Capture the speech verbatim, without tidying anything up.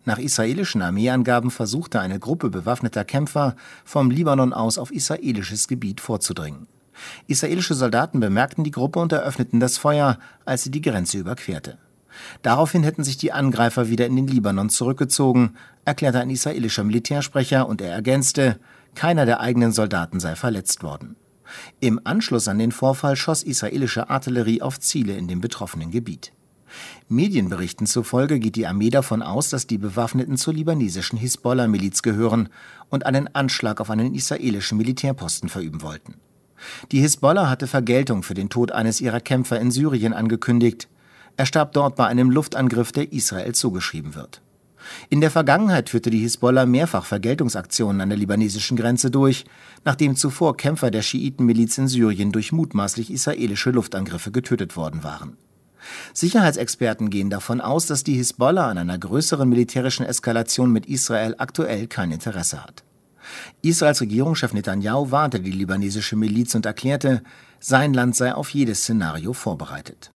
Nach israelischen Armeeangaben versuchte eine Gruppe bewaffneter Kämpfer, vom Libanon aus auf israelisches Gebiet vorzudringen. Israelische Soldaten bemerkten die Gruppe und eröffneten das Feuer, als sie die Grenze überquerte. Daraufhin hätten sich die Angreifer wieder in den Libanon zurückgezogen, erklärte ein israelischer Militärsprecher, und er ergänzte, keiner der eigenen Soldaten sei verletzt worden. Im Anschluss an den Vorfall schoss israelische Artillerie auf Ziele in dem betroffenen Gebiet. Medienberichten zufolge geht die Armee davon aus, dass die Bewaffneten zur libanesischen Hisbollah-Miliz gehören und einen Anschlag auf einen israelischen Militärposten verüben wollten. Die Hisbollah hatte Vergeltung für den Tod eines ihrer Kämpfer in Syrien angekündigt. Er starb dort bei einem Luftangriff, der Israel zugeschrieben wird. In der Vergangenheit führte die Hisbollah mehrfach Vergeltungsaktionen an der libanesischen Grenze durch, nachdem zuvor Kämpfer der Schiitenmiliz in Syrien durch mutmaßlich israelische Luftangriffe getötet worden waren. Sicherheitsexperten gehen davon aus, dass die Hisbollah an einer größeren militärischen Eskalation mit Israel aktuell kein Interesse hat. Israels Regierungschef Netanyahu warnte die libanesische Miliz und erklärte, sein Land sei auf jedes Szenario vorbereitet.